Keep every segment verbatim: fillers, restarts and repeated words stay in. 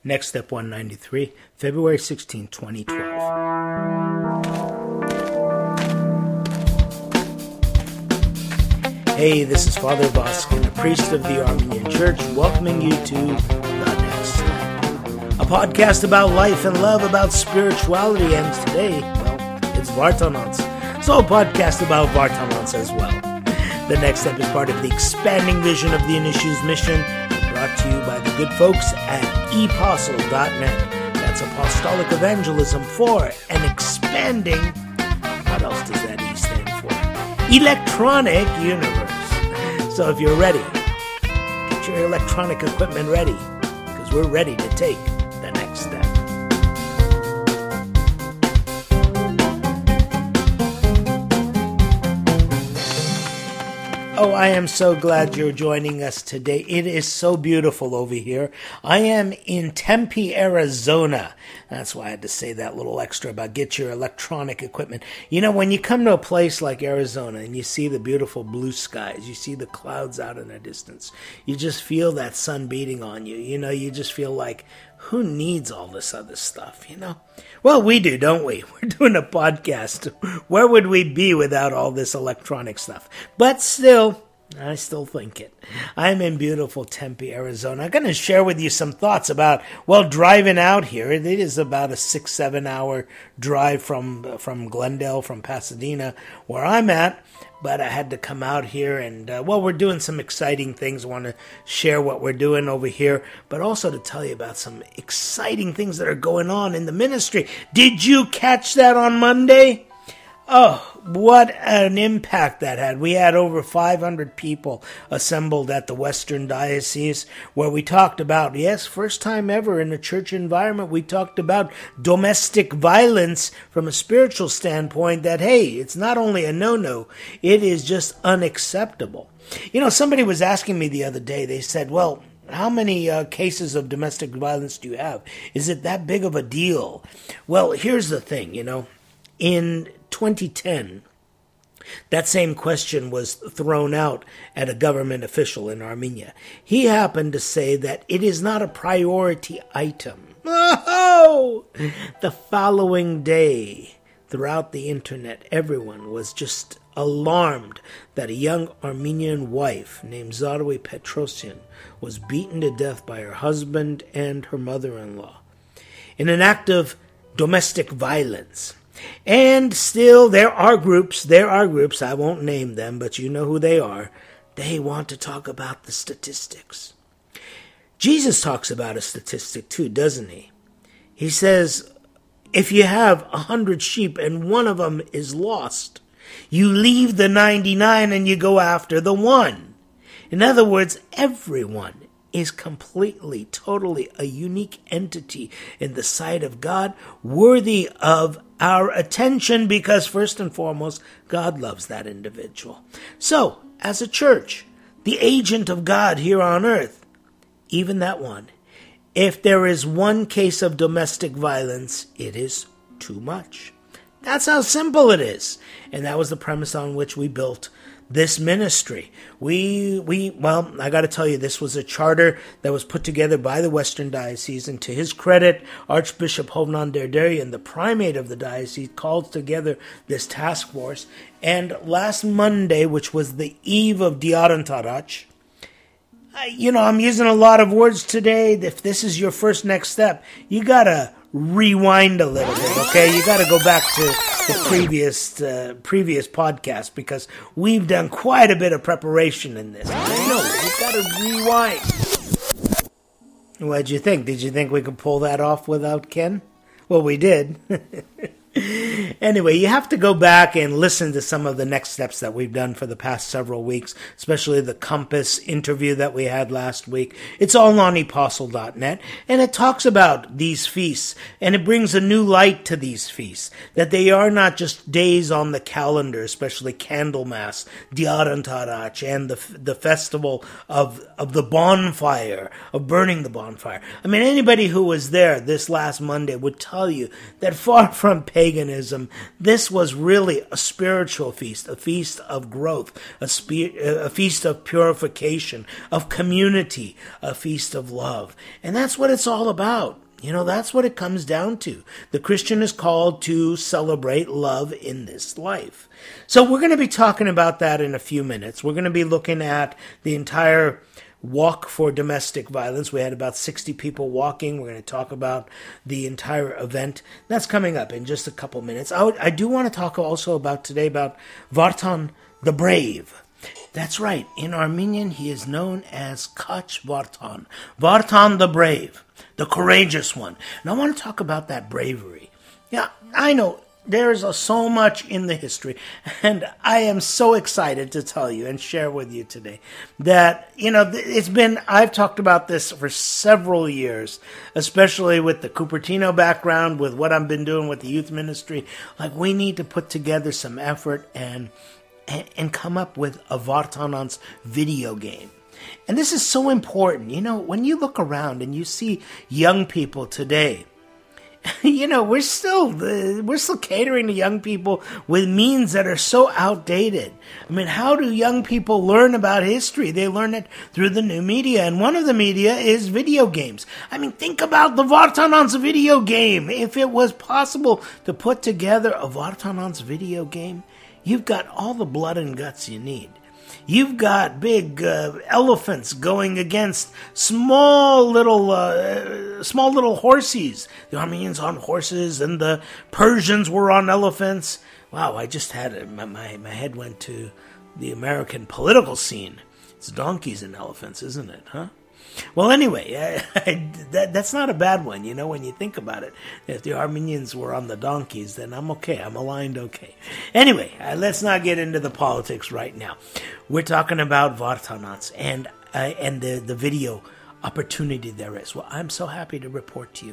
Next Step one ninety-three, February sixteenth, twenty twelve. Hey, this is Father Voskin, a priest of the Armenian Church, welcoming you to The Next Step, a podcast about life and love, about spirituality, and today, well, it's Vartanants, so a podcast about Vartanants as well. The Next Step is part of the expanding vision of the Inishu's mission, brought to you by the good folks at e postle dot net. That's Apostolic Evangelism for an expanding, what else does that E stand for? Electronic universe. So if you're ready, get your electronic equipment ready, because we're ready to take the next step. Oh, I am so glad you're joining us today. It is so beautiful over here. I am in Tempe, Arizona. That's why I had to say that little extra about get your electronic equipment. You know, when you come to a place like Arizona and you see the beautiful blue skies, you see the clouds out in the distance, you just feel that sun beating on you. You know, you just feel like, who needs all this other stuff, you know? Well, we do, don't we? We're doing a podcast. Where would we be without all this electronic stuff? But still, I still think it. I'm in beautiful Tempe, Arizona. I'm going to share with you some thoughts about, well, driving out here. It is about a six, seven hour drive from, from Glendale, from Pasadena, where I'm at. But I had to come out here and, uh, well, we're doing some exciting things. I want to share what we're doing over here, but also to tell you about some exciting things that are going on in the ministry. Did you catch that on Monday? Oh, what an impact that had. We had over five hundred people assembled at the Western Diocese where we talked about, yes, first time ever in a church environment, we talked about domestic violence from a spiritual standpoint that, hey, it's not only a no-no, it is just unacceptable. You know, somebody was asking me the other day, they said, well, how many uh, cases of domestic violence do you have? Is it that big of a deal? Well, here's the thing, you know, in twenty ten, that same question was thrown out at a government official in Armenia. He happened to say that it is not a priority item. Oh! The following day, throughout the internet, everyone was just alarmed that a young Armenian wife named Zarwe Petrosyan was beaten to death by her husband and her mother-in-law in an act of domestic violence. And still, there are groups, there are groups, I won't name them, but you know who they are. They want to talk about the statistics. Jesus talks about a statistic too, doesn't he? He says, if you have a hundred sheep and one of them is lost, you leave the ninety-nine and you go after the one. In other words, everyone is completely, totally a unique entity in the sight of God, worthy of our attention because, first and foremost, God loves that individual. So, as a church, the agent of God here on earth, even that one, if there is one case of domestic violence, it is too much. That's how simple it is. And that was the premise on which we built this ministry. We, we, well, I got to tell you, this was a charter that was put together by the Western Diocese, and to his credit, Archbishop Hovnan Derderian, the primate of the diocese, called together this task force. And last Monday, which was the eve of Diarantarach, you know, I'm using a lot of words today. If this is your first next step, you got to rewind a little bit, okay? You got to go back to the previous uh, previous podcast because we've done quite a bit of preparation in this. I know, you've got to rewind. What'd you think? Did you think we could pull that off without Ken? Well, we did. Anyway, you have to go back and listen to some of the next steps that we've done for the past several weeks, especially the Compass interview that we had last week. It's all on e postle dot net, and it talks about these feasts, and it brings a new light to these feasts, that they are not just days on the calendar, especially Candlemas, Diarantarach, and the the festival of, of the bonfire, of burning the bonfire. I mean, anybody who was there this last Monday would tell you that far from paganism, Judaism, this was really a spiritual feast, a feast of growth, a, spe- a feast of purification, of community, a feast of love. And that's what it's all about. You know, that's what it comes down to. The Christian is called to celebrate love in this life. So we're going to be talking about that in a few minutes. We're going to be looking at the entire walk for domestic violence. We had about sixty people walking. We're going to talk about the entire event. That's coming up in just a couple minutes. I, would, I do want to talk also about today about Vartan the Brave. That's right. In Armenian, he is known as Kach Vartan. Vartan the Brave, the courageous one. And I want to talk about that bravery. Yeah, I know there's a, so much in the history, and I am so excited to tell you and share with you today that, you know, it's been, I've talked about this for several years, especially with the Cupertino background, with what I've been doing with the youth ministry. Like, we need to put together some effort and and come up with a Vartanants video game. And this is so important. You know, when you look around and you see young people today, you know, we're still we're still catering to young people with means that are so outdated. I mean, how do young people learn about history? They learn it through the new media, and one of the media is video games. I mean, think about the Vartanants video game. If it was possible to put together a Vartanants video game, you've got all the blood and guts you need. You've got big uh, elephants going against small little, uh, small little horses. The Armenians on horses, and the Persians were on elephants. Wow! I just had it. My, my my head went to the American political scene. It's donkeys and elephants, isn't it? Huh? Well, anyway, I, I, that, that's not a bad one, you know, when you think about it. If the Armenians were on the donkeys, then I'm okay. I'm aligned okay. Anyway, uh, let's not get into the politics right now. We're talking about Vartanants and uh, and the, the video opportunity there is. Well, I'm so happy to report to you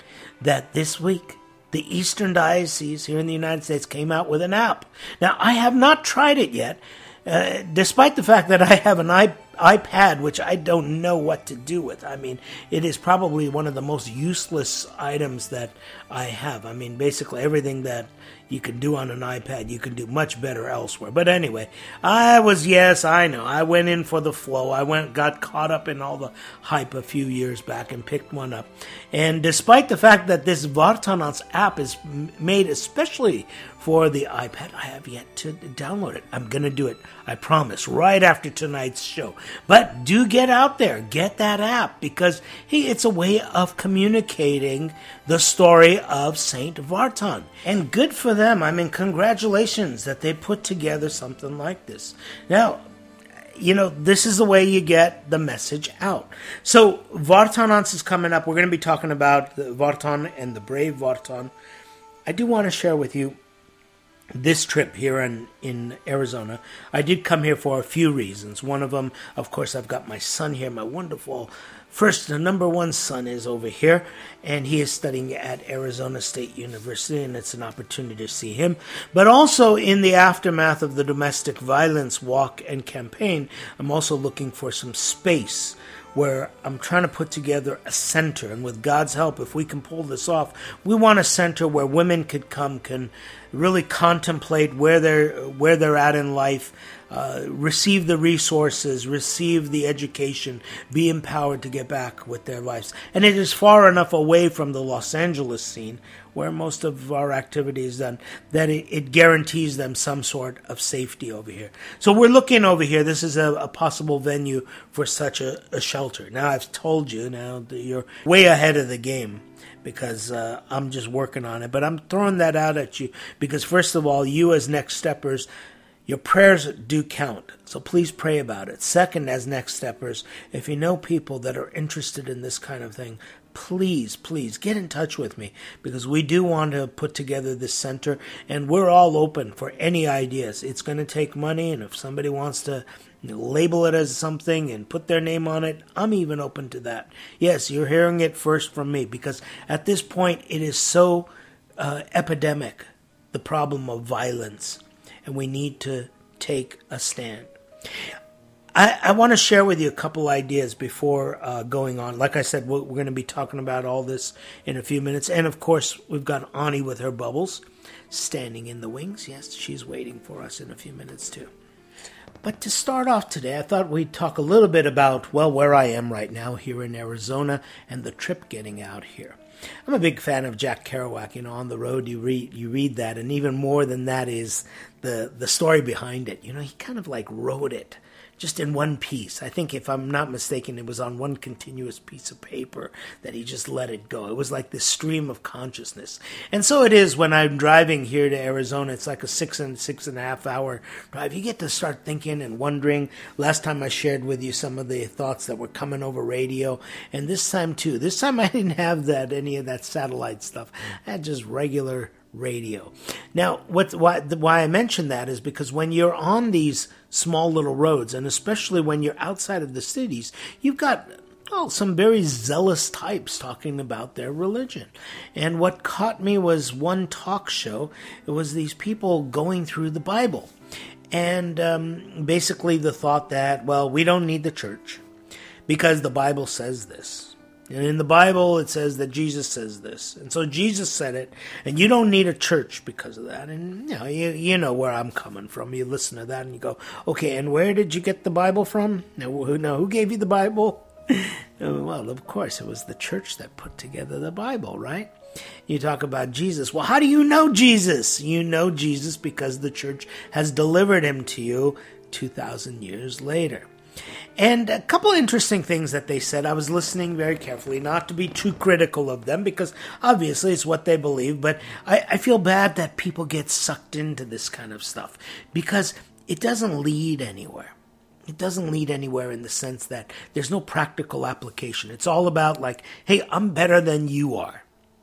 that this week, the Eastern Diocese here in the United States came out with an app. Now, I have not tried it yet, uh, despite the fact that I have an iPad. iPad, which I don't know what to do with. I mean, it is probably one of the most useless items that I have. I mean, basically everything that you can do on an iPad, you can do much better elsewhere. But anyway, I was, yes, I know, I went in for the flow. I went, got caught up in all the hype a few years back and picked one up. And despite the fact that this Vartanants app is made especially for the iPad, I have yet to download it. I'm going to do it, I promise, right after tonight's show. But do get out there, get that app, because, hey, it's a way of communicating the story of Saint Vartan. And good for them. I mean, congratulations that they put together something like this. Now, you know, this is the way you get the message out. So, Vartanants is coming up. We're going to be talking about the Vartan and the brave Vartan. I do want to share with you this trip here in, in Arizona. I did come here for a few reasons. One of them, of course, I've got my son here, my wonderful, first, the number one son is over here, and he is studying at Arizona State University, and it's an opportunity to see him. But also, in the aftermath of the domestic violence walk and campaign, I'm also looking for some space where I'm trying to put together a center. And with God's help, if we can pull this off, we want a center where women could come, can really contemplate where they're where they're at in life, uh, receive the resources, receive the education, be empowered to get back with their lives. And it is far enough away from the Los Angeles scene, where most of our activity is done, that it, it guarantees them some sort of safety over here. So we're looking over here. This is a, a possible venue for such a, a shelter. Now, I've told you, now that you're way ahead of the game, because uh, I'm just working on it. But I'm throwing that out at you because, first of all, you as Next Steppers, your prayers do count. So please pray about it. Second, as Next Steppers, if you know people that are interested in this kind of thing, please, please get in touch with me, because we do want to put together this center, and we're all open for any ideas. It's going to take money, and if somebody wants to you know, label it as something and put their name on it, I'm even open to that. Yes, you're hearing it first from me, because at this point it is so uh, epidemic, the problem of violence, and we need to take a stand. I, I want to share with you a couple ideas before uh, going on. Like I said, we're, we're going to be talking about all this in a few minutes. And, of course, we've got Ani with her bubbles standing in the wings. Yes, she's waiting for us in a few minutes, too. But to start off today, I thought we'd talk a little bit about, well, where I am right now here in Arizona and the trip getting out here. I'm a big fan of Jack Kerouac. You know, on the road you read you read that, and even more than that is the the story behind it. You know, he kind of like wrote it just in one piece. I think, if I'm not mistaken, it was on one continuous piece of paper that he just let it go. It was like this stream of consciousness. And so it is when I'm driving here to Arizona. It's like a six and six and a half hour drive. You get to start thinking and wondering. Last time I shared with you some of the thoughts that were coming over radio, and this time too. This time I didn't have that any of that satellite stuff. I had just regular radio. Now, what, why, why I mention that is because when you're on these small little roads, and especially when you're outside of the cities, you've got oh, some very zealous types talking about their religion. And what caught me was one talk show. It was these people going through the Bible. And um, basically the thought that, well, we don't need the church because the Bible says this. And in the Bible, it says that Jesus says this. And so Jesus said it, and you don't need a church because of that. And, you know, you, you know where I'm coming from. You listen to that and you go, okay, and where did you get the Bible from? Now, who, now, who gave you the Bible? Well, of course, it was the church that put together the Bible, right? You talk about Jesus. Well, how do you know Jesus? You know Jesus because the church has delivered him to you two thousand years later. And a couple interesting things that they said. I was listening very carefully, not to be too critical of them, because obviously it's what they believe, but I, I feel bad that people get sucked into this kind of stuff, because it doesn't lead anywhere. It doesn't lead anywhere in the sense that there's no practical application. It's all about like, hey, I'm better than you are.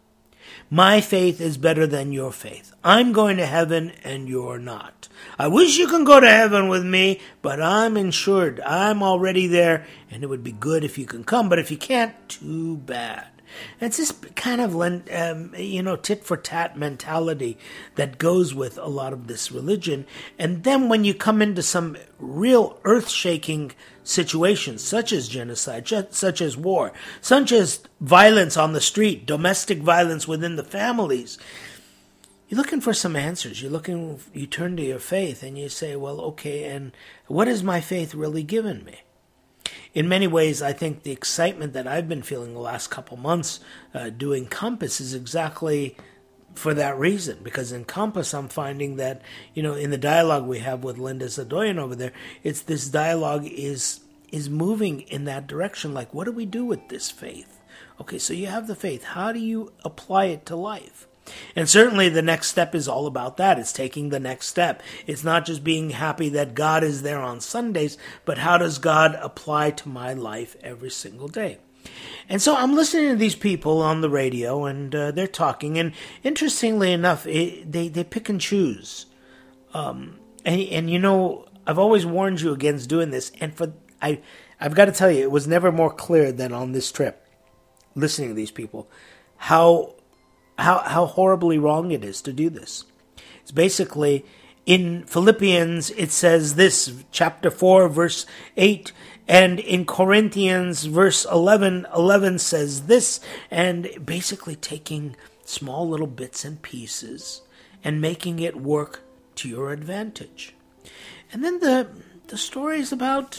My faith is better than your faith. I'm going to heaven and you're not. I wish you can go to heaven with me, but I'm insured. I'm already there, and it would be good if you can come, but if you can't, too bad. And it's this kind of, um, you know, tit-for-tat mentality that goes with a lot of this religion. And then when you come into some real earth-shaking situations, such as genocide, such as war, such as violence on the street, domestic violence within the families, you're looking for some answers. You're looking, you turn to your faith and you say, well, okay, and what has my faith really given me? In many ways, I think the excitement that I've been feeling the last couple months uh, doing Compass is exactly for that reason. Because in Compass, I'm finding that, you know, in the dialogue we have with Linda Zadoyan over there, it's this dialogue is is moving in that direction. Like, what do we do with this faith? Okay, so you have the faith. How do you apply it to life? And certainly the next step is all about that. It's taking the next step. It's not just being happy that God is there on Sundays, but how does God apply to my life every single day? And so I'm listening to these people on the radio, and uh, they're talking. And interestingly enough, it, they, they pick and choose. Um, and, and, you know, I've always warned you against doing this. And for I, I've got to tell you, it was never more clear than on this trip, listening to these people, how... How how horribly wrong it is to do this. It's basically, in Philippians, it says this, chapter four, verse eight, and in Corinthians, verse eleven, eleven says this, and basically taking small little bits and pieces and making it work to your advantage. And then the the stories about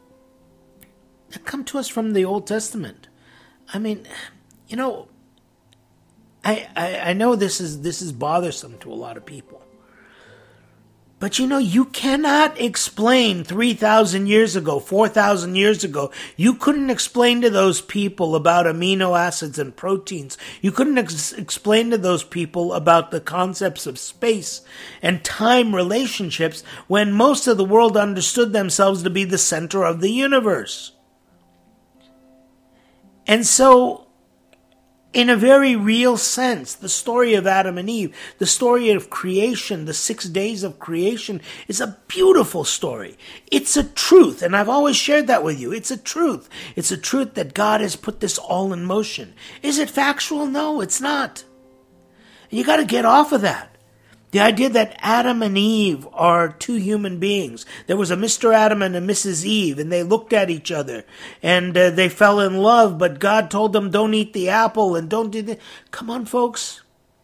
that come to us from the Old Testament. I mean, you know, I, I, I know this is this is bothersome to a lot of people. But you know, you cannot explain three thousand years ago, four thousand years ago, you couldn't explain to those people about amino acids and proteins. You couldn't ex- explain to those people about the concepts of space and time relationships when most of the world understood themselves to be the center of the universe. And so, in a very real sense, the story of Adam and Eve, the story of creation, the six days of creation, is a beautiful story. It's a truth, and I've always shared that with you. It's a truth. It's a truth that God has put this all in motion. Is it factual? No, it's not. And you got to get off of that. The idea that Adam and Eve are two human beings. There was a Mister Adam and a Missus Eve, and they looked at each other, and uh, they fell in love, but God told them, don't eat the apple, and don't do that. Come on, folks.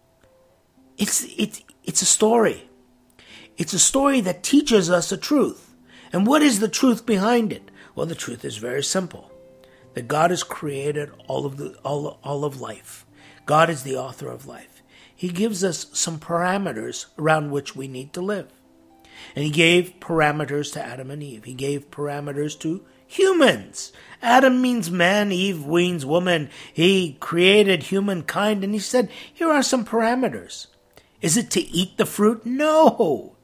It's, it's, it's a story. It's a story that teaches us a truth. And what is the truth behind it? Well, the truth is very simple. That God has created all of the all, all of life. God is the author of life. He gives us some parameters around which we need to live. And he gave parameters to Adam and Eve. He gave parameters to humans. Adam means man, Eve means woman. He created humankind, and he said, here are some parameters. Is it to eat the fruit? No.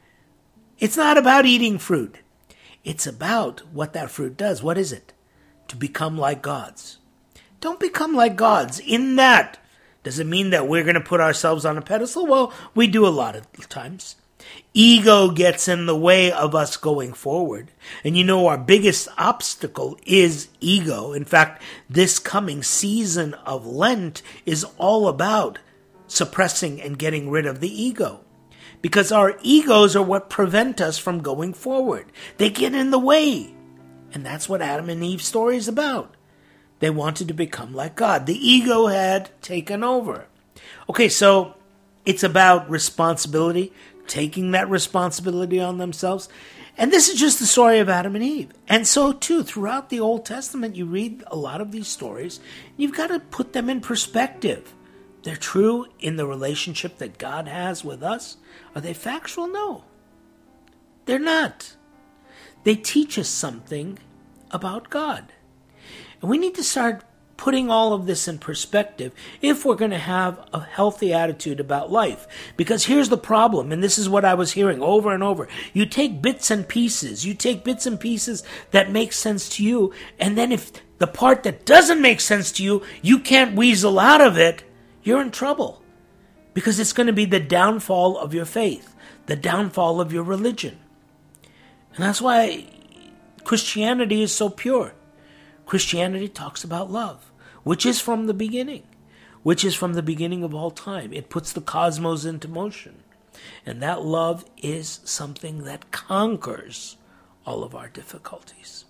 It's not about eating fruit. It's about what that fruit does. What is it? To become like gods. Don't become like gods in that. Does it mean that we're going to put ourselves on a pedestal? Well, we do a lot of times. Ego gets in the way of us going forward. And you know, our biggest obstacle is ego. In fact, this coming season of Lent is all about suppressing and getting rid of the ego. Because our egos are what prevent us from going forward. They get in the way. And that's what Adam and Eve's story is about. They wanted to become like God. The ego had taken over. Okay, so it's about responsibility, taking that responsibility on themselves. And this is just the story of Adam and Eve. And so, too, throughout the Old Testament, you read a lot of these stories. You've got to put them in perspective. They're true in the relationship that God has with us. Are they factual? No. They're not. They teach us something about God. And we need to start putting all of this in perspective if we're going to have a healthy attitude about life. Because here's the problem, and this is what I was hearing over and over. You take bits and pieces. You take bits and pieces that make sense to you, and then if the part that doesn't make sense to you, you can't weasel out of it, you're in trouble. Because it's going to be the downfall of your faith, the downfall of your religion. And that's why Christianity is so pure. Christianity talks about love, which is from the beginning, which is from the beginning of all time. It puts the cosmos into motion. And that love is something that conquers all of our difficulties.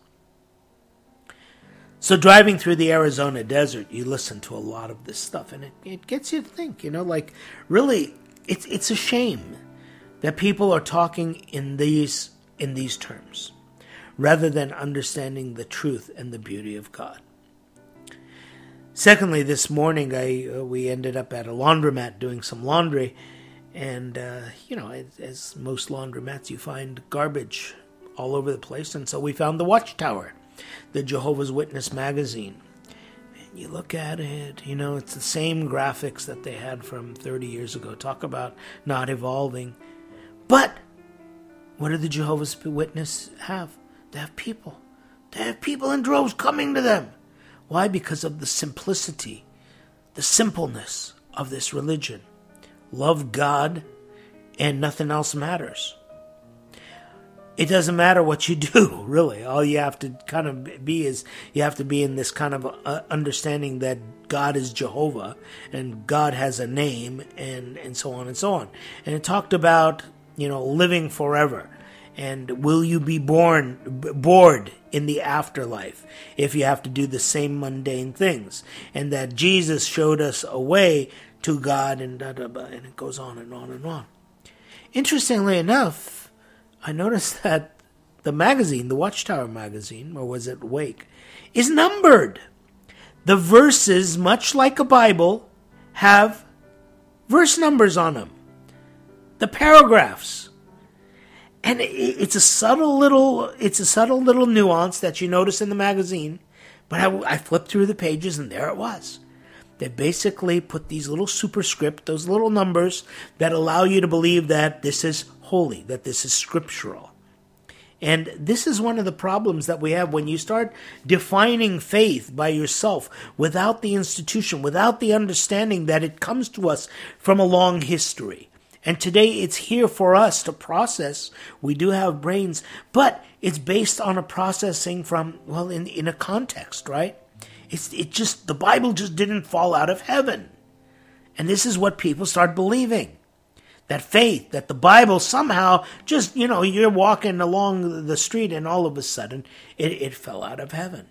So driving through the Arizona desert, you listen to a lot of this stuff, and it, it gets you to think, you know, like, really, it's it's a shame that people are talking in these in these terms, rather than understanding the truth and the beauty of God. Secondly, this morning I uh, we ended up at a laundromat doing some laundry, and uh, you know, as, as most laundromats, you find garbage all over the place, and so we found the Watchtower, the Jehovah's Witness magazine. And you look at it, you know, it's the same graphics that they had from thirty years ago. Talk about not evolving. But what do the Jehovah's Witness have? They have people. They have people in droves coming to them. Why? Because of the simplicity, the simpleness of this religion. Love God and nothing else matters. It doesn't matter what you do, really. All you have to kind of be is, you have to be in this kind of uh, understanding that God is Jehovah, and God has a name, and, and so on and so on. And it talked about, you know, living forever. And will you be born bored in the afterlife if you have to do the same mundane things? And that Jesus showed us a way to God, and da, da, da, and it goes on and on and on. Interestingly enough, I noticed that the magazine, the Watchtower magazine, or was it Wake, is numbered. The verses, much like a Bible, have verse numbers on them. The paragraphs. And it's a subtle little, it's a subtle little nuance that you notice in the magazine. But I, I flipped through the pages, and there it was. They basically put these little superscript, those little numbers that allow you to believe that this is holy, that this is scriptural. And this is one of the problems that we have when you start defining faith by yourself without the institution, without the understanding that it comes to us from a long history. And today it's here for us to process. We do have brains, but it's based on a processing from, well, in, in a context, right? It's it just, the Bible just didn't fall out of heaven. And this is what people start believing. that faith, that the Bible somehow just, you know, you're walking along the street and all of a sudden it, it fell out of heaven.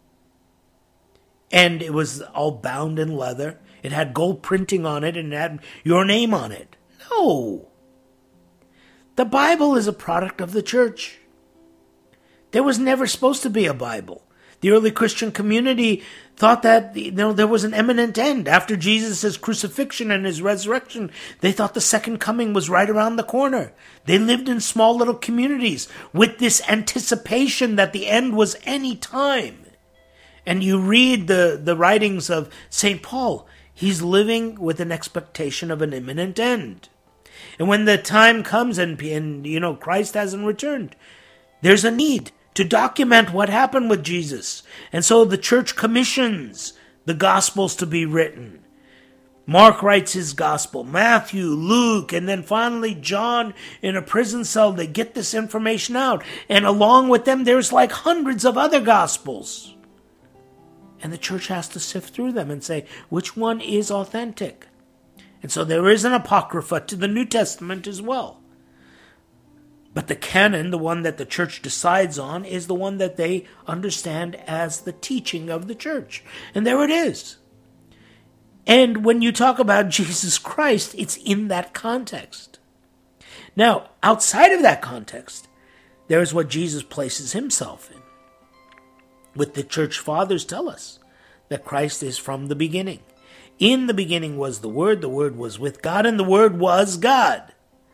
And it was all bound in leather. It had gold printing on it and it had your name on it. No. The Bible is a product of the church. There was never supposed to be a Bible. The early Christian community thought that, you know, there was an imminent end. After Jesus' crucifixion and his resurrection, they thought the second coming was right around the corner. They lived in small little communities with this anticipation that the end was any time. And you read the, the writings of Saint Paul. He's living with an expectation of an imminent end. And when the time comes and, and you know, Christ hasn't returned, there's a need to document what happened with Jesus. And so the church commissions the Gospels to be written. Mark writes his Gospel, Matthew, Luke, and then finally John in a prison cell. They get this information out. And along with them, there's like hundreds of other Gospels. And the church has to sift through them and say, which one is authentic? And so there is an Apocrypha to the New Testament as well. But the canon, the one that the church decides on, is the one that they understand as the teaching of the church. And there it is. And when you talk about Jesus Christ, it's in that context. Now, outside of that context, there is what Jesus places himself in. What the church fathers tell us, that Christ is from the beginning. In the beginning was the Word, the Word was with God, and the Word was God.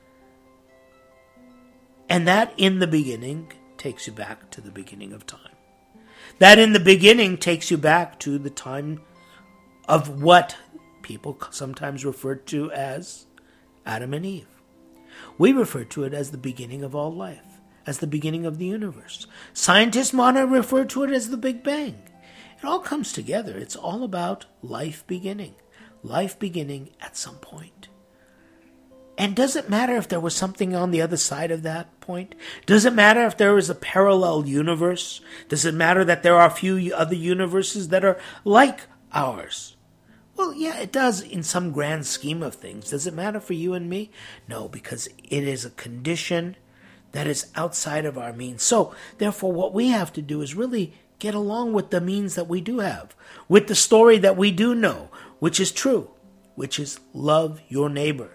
And that in the beginning takes you back to the beginning of time. That in the beginning takes you back to the time of what people sometimes refer to as Adam and Eve. We refer to it as the beginning of all life, as the beginning of the universe. Scientists want to refer to it as the Big Bang. It all comes together. It's all about life beginning. Life beginning at some point. And does it matter if there was something on the other side of that point? Does it matter if there was a parallel universe? Does it matter that there are a few other universes that are like ours? Well, yeah, it does in some grand scheme of things. Does it matter for you and me? No, because it is a condition that is outside of our means. So, therefore, what we have to do is really get along with the means that we do have, with the story that we do know, which is true, which is love your neighbor.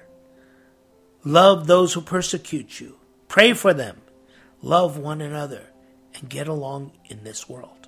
Love those who persecute you. Pray for them. Love one another. And get along in this world.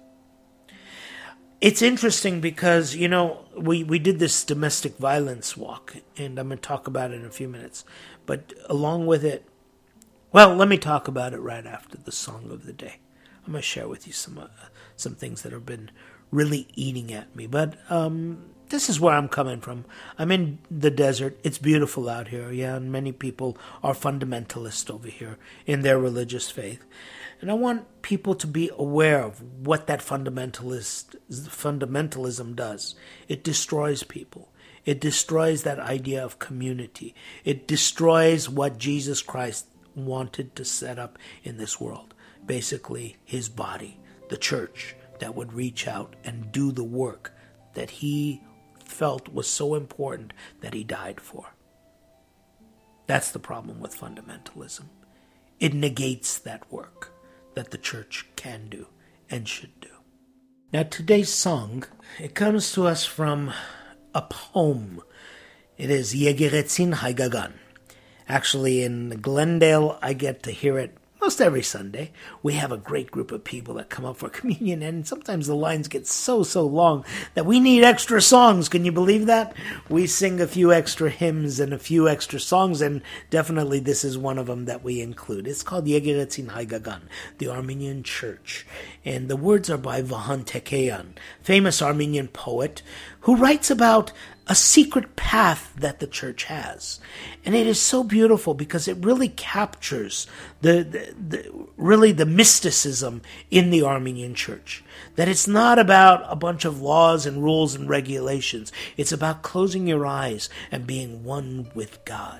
It's interesting because, you know, we, we did this domestic violence walk. And I'm going to talk about it in a few minutes. But along with it, well, let me talk about it right after the song of the day. I'm going to share with you some uh, some things that have been really eating at me. But um, this is where I'm coming from. I'm in the desert. It's beautiful out here, yeah, and many people are fundamentalists over here in their religious faith. And I want people to be aware of what that fundamentalist fundamentalism does. It destroys people. It destroys that idea of community. It destroys what Jesus Christ wanted to set up in this world. Basically, his body, the church, that would reach out and do the work that he felt was so important that he died for. That's the problem with fundamentalism. It negates that work that the church can do and should do. Now, today's song, it comes to us from a poem. It is Yegeretzin Haigagan. Actually, in Glendale, I get to hear it most every Sunday. We have a great group of people that come up for communion, and sometimes the lines get so, so long that we need extra songs. Can you believe that? We sing a few extra hymns and a few extra songs, and definitely this is one of them that we include. It's called Yegeretzin Haigagan, the Armenian Church. And the words are by Vahan Tekeyan, famous Armenian poet, who writes about a secret path that the church has. And it is so beautiful because it really captures the, the, the really the mysticism in the Armenian church. That it's not about a bunch of laws and rules and regulations. It's about closing your eyes and being one with God.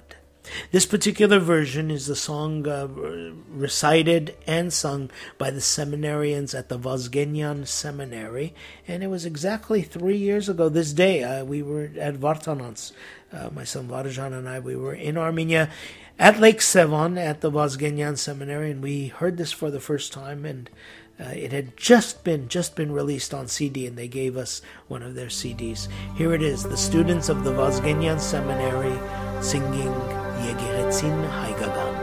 This particular version is the song uh, recited and sung by the seminarians at the Vazgenyan Seminary, and it was exactly three years ago this day. Uh, we were at Vartanants, uh, my son Varjan and I, we were in Armenia at Lake Sevan at the Vazgenyan Seminary, and we heard this for the first time, and uh, it had just been just been released on C D, and they gave us one of their C Ds. Here it is, the students of the Vazgenyan Seminary singing Yegeretzin Haigagan.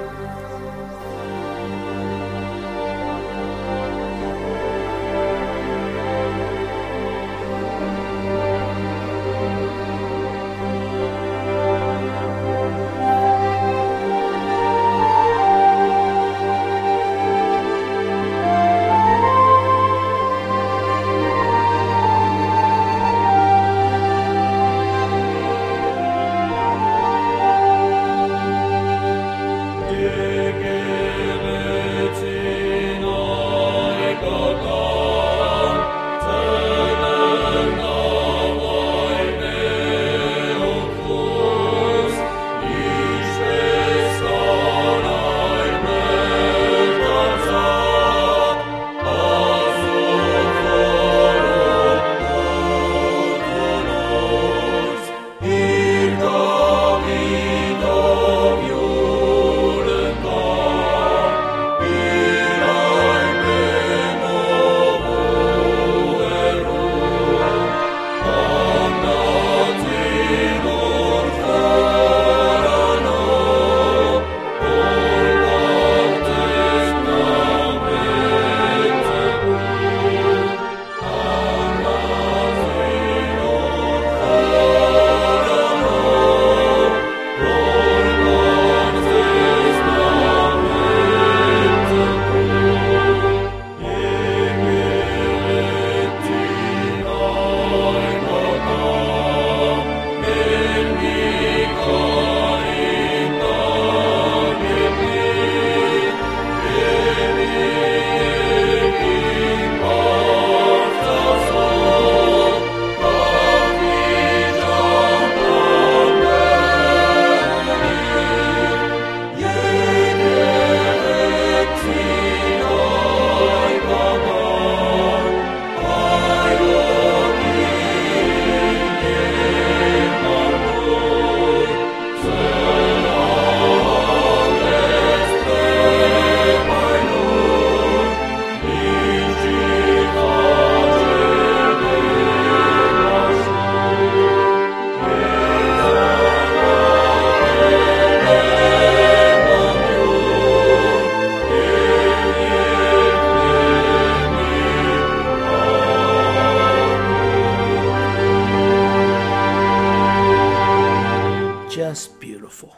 Just beautiful.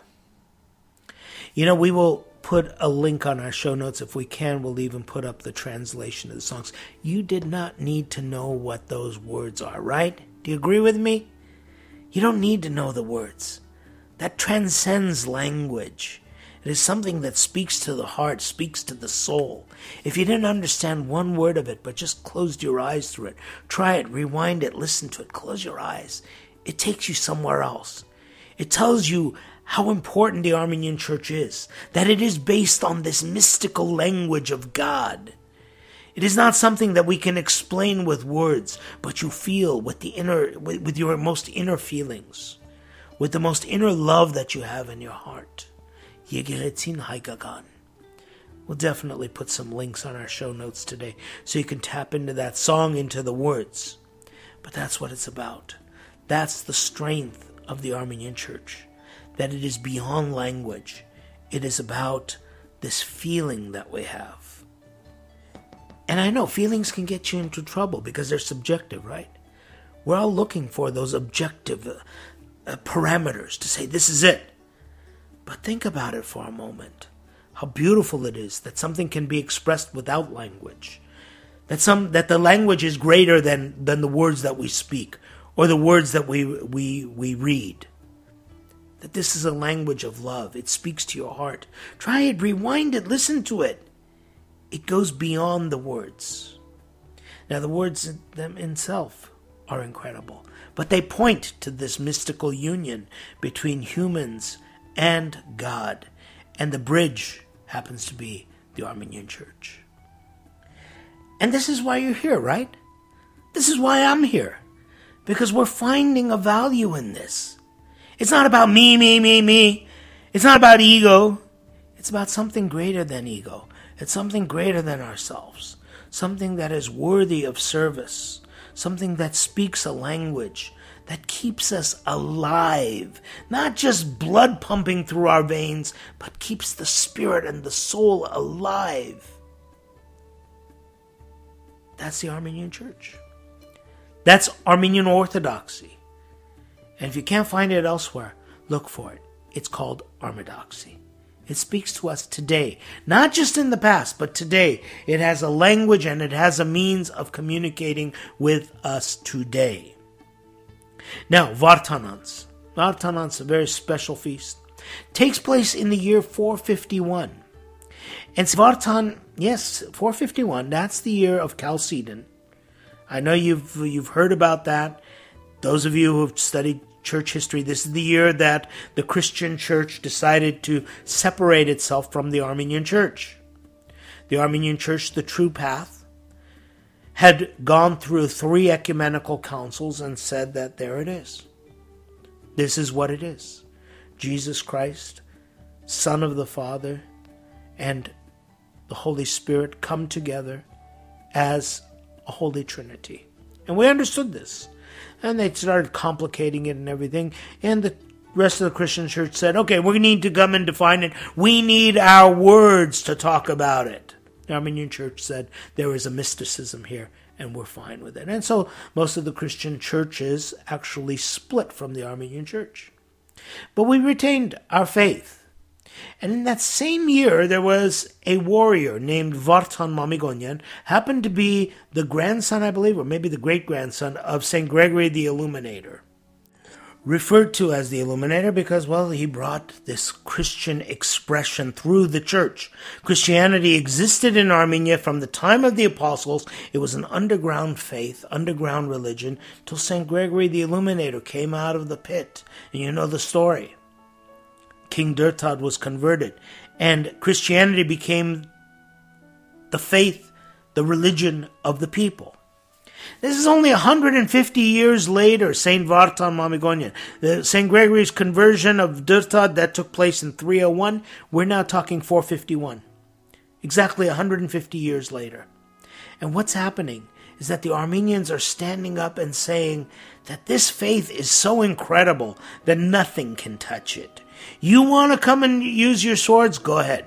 You know, we will put a link on our show notes. If we can, we'll even put up the translation of the songs. You did not need to know what those words are, right? Do you agree with me? You don't need to know the words. That transcends language. It is something that speaks to the heart, speaks to the soul. If you didn't understand one word of it, but just closed your eyes through it, try it, rewind it, listen to it, close your eyes. It takes you somewhere else. It tells you how important the Armenian Church is, that it is based on this mystical language of God. It is not something that we can explain with words, but you feel with the inner, with, with your most inner feelings, with the most inner love that you have in your heart. Yegeretzin Haigagan. We'll definitely put some links on our show notes today so you can tap into that song, into the words. But that's what it's about. That's the strength of the Armenian Church, that it is beyond language. It is about this feeling that we have. And I know feelings can get you into trouble because they're subjective, right? We're all looking for those objective uh, uh, parameters to say, this is it. But think about it for a moment. How beautiful it is that something can be expressed without language. That some that the language is greater than, than the words that we speak or the words that we, we, we read. That this is a language of love. It speaks to your heart. Try it, rewind it, listen to it. It goes beyond the words. Now, the words them itself are incredible, but they point to this mystical union between humans and God. And the bridge happens to be the Armenian Church. And this is why you're here, right? This is why I'm here. Because we're finding a value in this. It's not about me, me, me, me. It's not about ego. It's about something greater than ego. It's something greater than ourselves. Something that is worthy of service. Something that speaks a language that keeps us alive. Not just blood pumping through our veins, but keeps the spirit and the soul alive. That's the Armenian Church. That's Armenian Orthodoxy. And if you can't find it elsewhere, look for it. It's called Armedoxy. It speaks to us today, not just in the past, but today. It has a language and it has a means of communicating with us today. Now, Vartanants. Vartanants, a very special feast, takes place in the year four fifty-one. And Vartan, yes, four fifty-one, that's the year of Chalcedon. I know you've you've heard about that. Those of you who have studied church history, this is the year that the Christian church decided to separate itself from the Armenian church. The Armenian church, the true path, had gone through three ecumenical councils and said that there it is. This is what it is. Jesus Christ, Son of the Father, and the Holy Spirit come together as a Holy Trinity. And we understood this. And they started complicating it and everything. And the rest of the Christian church said, okay, we need to come and define it. We need our words to talk about it. The Armenian church said, there is a mysticism here, and we're fine with it. And so most of the Christian churches actually split from the Armenian church. But we retained our faith. And in that same year, there was a warrior named Vartan Mamigonian, happened to be the grandson, I believe, or maybe the great-grandson of Saint Gregory the Illuminator. Referred to as the Illuminator because, well, he brought this Christian expression through the church. Christianity existed in Armenia from the time of the apostles. It was an underground faith, underground religion, till Saint Gregory the Illuminator came out of the pit. And you know the story. King Dertad was converted, and Christianity became the faith, the religion of the people. This is only one hundred fifty years later, Saint Vartan Mamigonian. The Saint Gregory's conversion of Dertad that took place in three oh one, we're now talking four fifty-one. Exactly one hundred fifty years later. And what's happening is that the Armenians are standing up and saying that this faith is so incredible that nothing can touch it. You want to come and use your swords? Go ahead.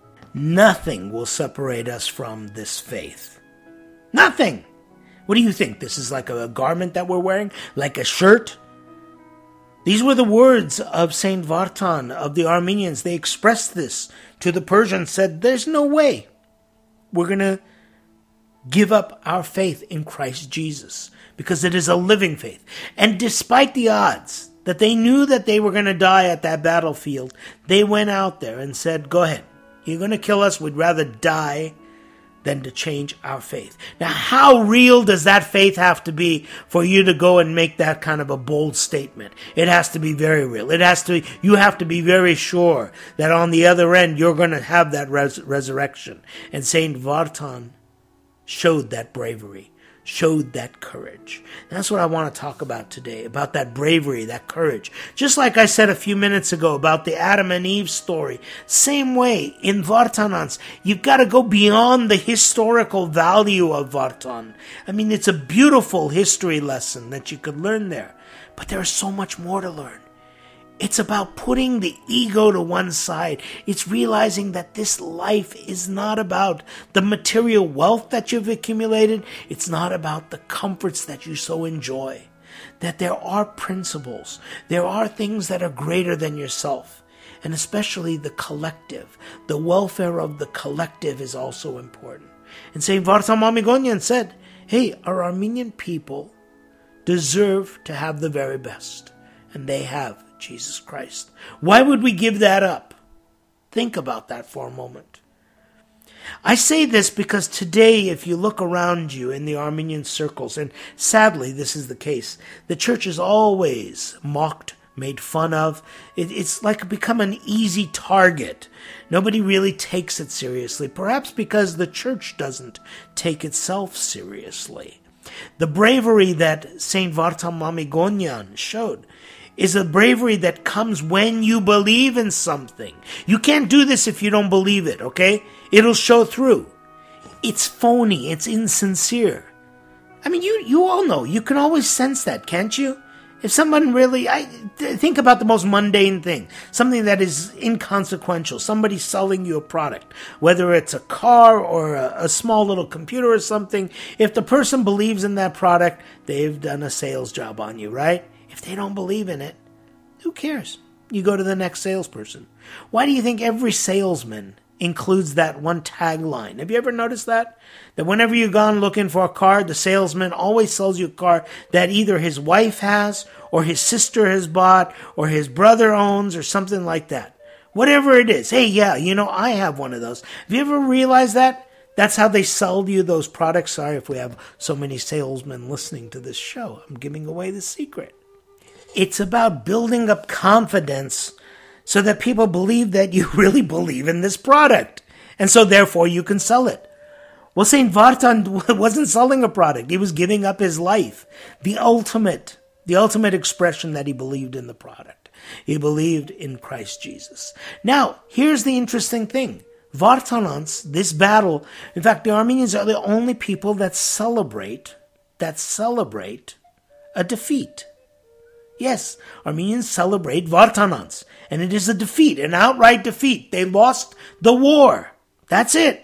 Nothing will separate us from this faith. Nothing. What do you think? This is like a garment that we're wearing? Like a shirt? These were the words of Saint Vartan of the Armenians. They expressed this to the Persians, said, there's no way we're going to give up our faith in Christ Jesus, because it is a living faith. And despite the odds that they knew that they were going to die at that battlefield, they went out there and said, go ahead, you're going to kill us, we'd rather die than to change our faith. Now, how real does that faith have to be for you to go and make that kind of a bold statement? It has to be very real. It has to, you have to be very sure that on the other end, you're going to have that res- resurrection. And Saint Vartan showed that bravery, showed that courage. And that's what I want to talk about today, about that bravery, that courage. Just like I said a few minutes ago about the Adam and Eve story, same way in Vartanants, you've got to go beyond the historical value of Vartan. I mean, it's a beautiful history lesson that you could learn there, but there's so much more to learn. It's about putting the ego to one side. It's realizing that this life is not about the material wealth that you've accumulated. It's not about the comforts that you so enjoy. That there are principles. There are things that are greater than yourself. And especially the collective. The welfare of the collective is also important. And Saint Vartan Mamigonian said, hey, our Armenian people deserve to have the very best. And they have Jesus Christ. Why would we give that up? Think about that for a moment. I say this because today, if you look around you in the Armenian circles, and sadly this is the case, the church has always mocked made fun of. It, it's like become an easy target. Nobody really takes it seriously, perhaps because the church doesn't take itself seriously. The bravery that Saint Vartan Mamigonyan showed is a bravery that comes when you believe in something. You can't do this if you don't believe it, okay? It'll show through. It's phony. It's insincere. I mean, you, you all know. You can always sense that, can't you? If someone really, I think about the most mundane thing, something that is inconsequential, somebody selling you a product, whether it's a car or a, a small little computer or something. If the person believes in that product, they've done a sales job on you, right? If they don't believe in it, who cares? You go to the next salesperson. Why do you think every salesman includes that one tagline? Have you ever noticed that? That whenever you've gone looking for a car, the salesman always sells you a car that either his wife has, or his sister has bought, or his brother owns, or something like that. Whatever it is. Hey, yeah, you know, I have one of those. Have you ever realized that? That's how they sell you those products. Sorry if we have so many salesmen listening to this show. I'm giving away the secret. It's about building up confidence so that people believe that you really believe in this product. And so therefore you can sell it. Well, Saint Vartan wasn't selling a product. He was giving up his life. The ultimate, the ultimate expression that he believed in the product. He believed in Christ Jesus. Now, here's the interesting thing. Vartanants, this battle, in fact, the Armenians are the only people that celebrate, that celebrate a defeat. Yes, Armenians celebrate Vartanants, and it is a defeat, an outright defeat. They lost the war. That's it.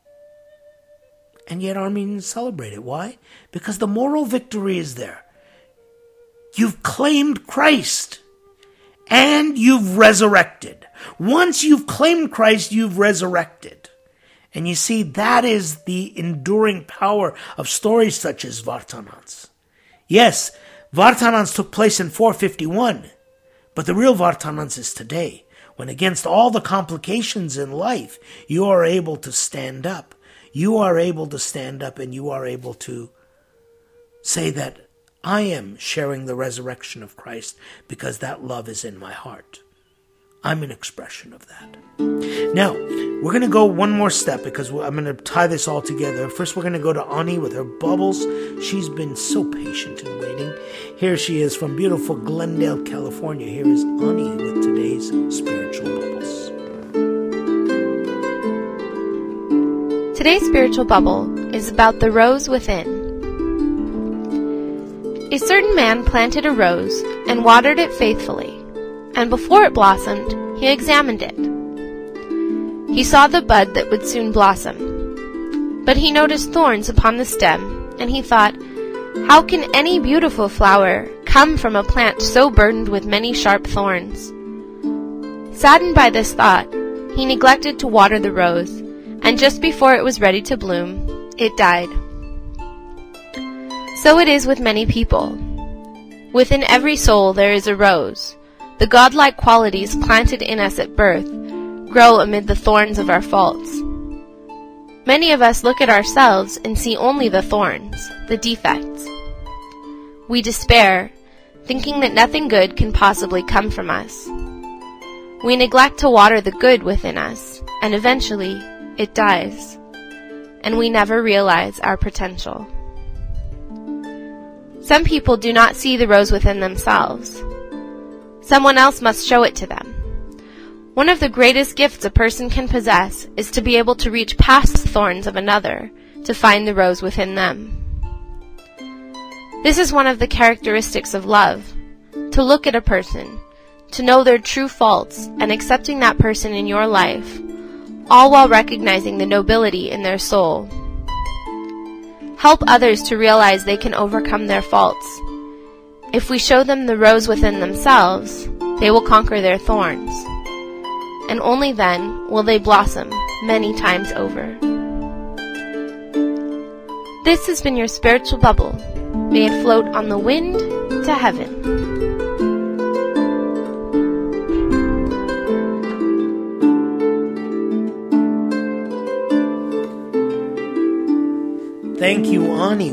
And yet Armenians celebrate it. Why? Because the moral victory is there. You've claimed Christ, and you've resurrected. Once you've claimed Christ, you've resurrected. And you see, that is the enduring power of stories such as Vartanants. Yes, Vartanants took place in four fifty-one, but the real Vartanants is today, when against all the complications in life, you are able to stand up. You are able to stand up and you are able to say that I am sharing the resurrection of Christ because that love is in my heart. I'm an expression of that. Now, we're going to go one more step because I'm going to tie this all together. First, we're going to go to Ani with her bubbles. She's been so patient and waiting. Here she is from beautiful Glendale, California. Here is Ani with today's Spiritual Bubbles. Today's Spiritual Bubble is about the rose within. A certain man planted a rose and watered it faithfully. And before it blossomed, he examined it. He saw the bud that would soon blossom. But he noticed thorns upon the stem, and he thought, how can any beautiful flower come from a plant so burdened with many sharp thorns? Saddened by this thought, he neglected to water the rose, and just before it was ready to bloom, it died. So it is with many people. Within every soul there is a rose. The godlike qualities planted in us at birth grow amid the thorns of our faults. Many of us look at ourselves and see only the thorns, the defects. We despair, thinking that nothing good can possibly come from us. We neglect to water the good within us, and eventually it dies, and we never realize our potential. Some people do not see the rose within themselves. Someone else must show it to them. One of the greatest gifts a person can possess is to be able to reach past the thorns of another to find the rose within them. This is one of the characteristics of love, to look at a person, to know their true faults and accepting that person in your life, all while recognizing the nobility in their soul. Help others to realize they can overcome their faults. If we show them the rose within themselves, they will conquer their thorns, and only then will they blossom many times over. This has been your Spiritual Bubble. May it float on the wind to heaven. Thank you, Ani. What a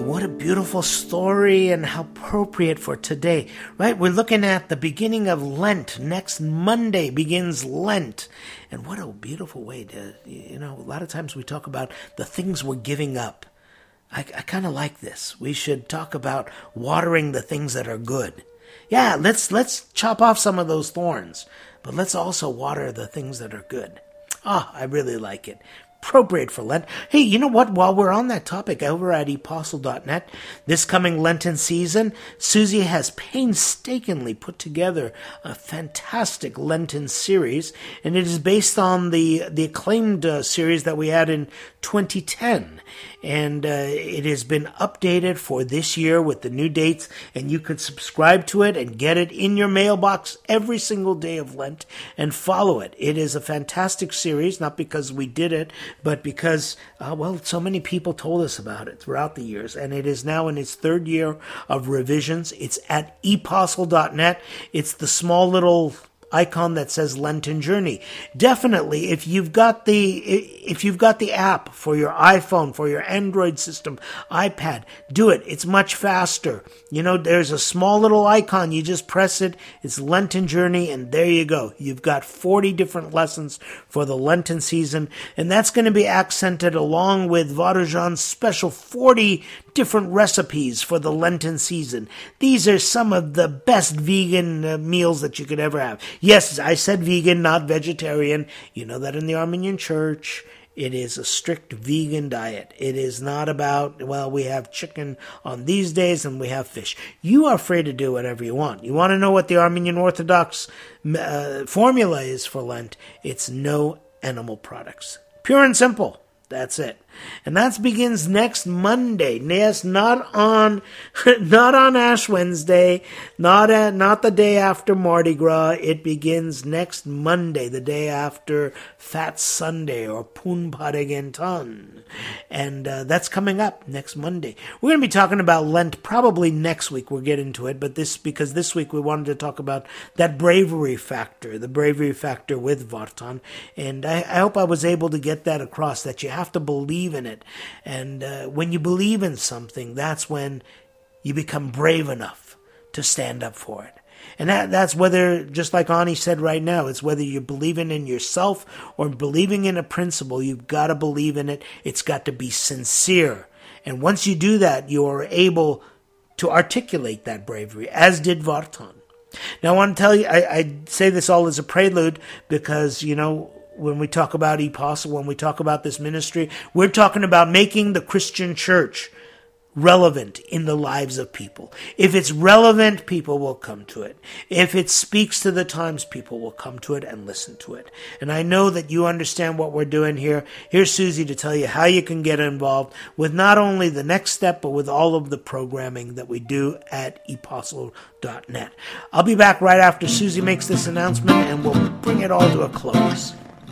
beautiful story and how appropriate for today, right? We're looking at the beginning of Lent. Next Monday begins Lent. And what a beautiful way to, you know, a lot of times we talk about the things we're giving up. I, I kind of like this. We should talk about watering the things that are good. Yeah, let's let's chop off some of those thorns, but let's also water the things that are good. Ah, oh, I really like it. Appropriate for Lent. Hey, you know what? While we're on that topic, over at epostle dot net, this coming Lenten season, Susie has painstakingly put together a fantastic Lenten series, and it is based on the the acclaimed uh, series that we had in twenty ten. And uh, it has been updated for this year with the new dates, and you could subscribe to it and get it in your mailbox every single day of Lent and follow it. It is a fantastic series, not because we did it, but because, uh, well, so many people told us about it throughout the years, and it is now in its third year of revisions. It's at epostle dot net. It's the small little icon that says Lenten Journey. Definitely, if you've got the if you've got the app for your iPhone, for your Android system, iPad, do it. It's much faster. You know, there's a small little icon. You just press it. It's Lenten Journey, and there you go. You've got forty different lessons for the Lenten season, and that's going to be accented along with Varajan's special forty different recipes for the Lenten season. These are some of the best vegan uh, meals that you could ever have. Yes, I said vegan, not vegetarian. You know that in the Armenian Church, it is a strict vegan diet. It is not about, well, we have chicken on these days and we have fish. You are free to do whatever you want. You want to know what the Armenian Orthodox uh, formula is for Lent? It's no animal products. Pure and simple. That's it. And that begins next Monday. Yes, not on, not on Ash Wednesday, not at, not the day after Mardi Gras. It begins next Monday, the day after Fat Sunday or Pun Paregentan. And uh, that's coming up next Monday. We're going to be talking about Lent probably next week. We'll get into it, but this, because this week we wanted to talk about that bravery factor, the bravery factor with Vartan. And I, I hope I was able to get that across, that you have to believe in it. And uh, when you believe in something, that's when you become brave enough to stand up for it. And that that's whether, just like Ani said right now, it's whether you're believing in yourself or believing in a principle. You've got to believe in it. It's got to be sincere. And once you do that, you are able to articulate that bravery, as did Vartan. Now, I want to tell you, I, I say this all as a prelude because, you know, when we talk about ePostle, when we talk about this ministry, we're talking about making the Christian church relevant in the lives of people. If it's relevant, people will come to it. If it speaks to the times, people will come to it and listen to it. And I know that you understand what we're doing here. Here's Susie to tell you how you can get involved with not only the next step, but with all of the programming that we do at epostle dot net. I'll be back right after Susie makes this announcement, and we'll bring it all to a close.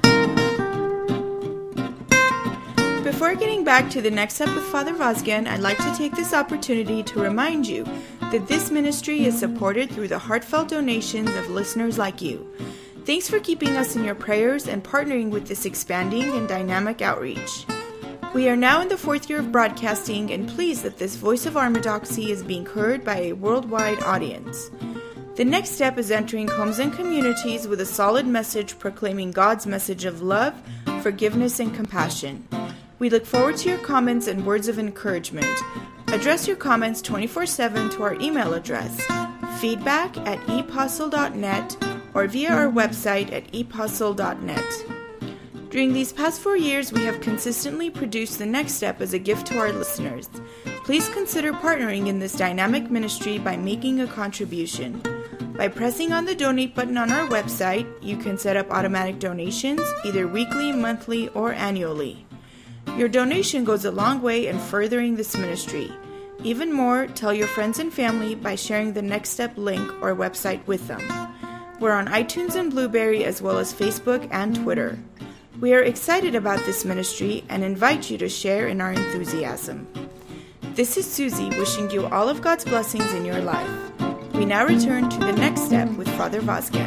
Before getting back to the next step with Father Vazgen, I'd like to take this opportunity to remind you that this ministry is supported through the heartfelt donations of listeners like you. Thanks for keeping us in your prayers and partnering with this expanding and dynamic outreach. We are now in the fourth year of broadcasting and pleased that this voice of Orthodoxy is being heard by a worldwide audience. The next step is entering homes and communities with a solid message proclaiming God's message of love, forgiveness, and compassion. We look forward to your comments and words of encouragement. Address your comments twenty-four seven to our email address, feedback at epostle dot net, or via our website at epostle dot net. During these past four years, we have consistently produced the next step as a gift to our listeners. Please consider partnering in this dynamic ministry by making a contribution. By pressing on the donate button on our website, you can set up automatic donations, either weekly, monthly, or annually. Your donation goes a long way in furthering this ministry. Even more, tell your friends and family by sharing the Next Step link or website with them. We're on iTunes and Blueberry as well as Facebook and Twitter. We are excited about this ministry and invite you to share in our enthusiasm. This is Susie wishing you all of God's blessings in your life. We now return to the Next Step with Father Vazgen.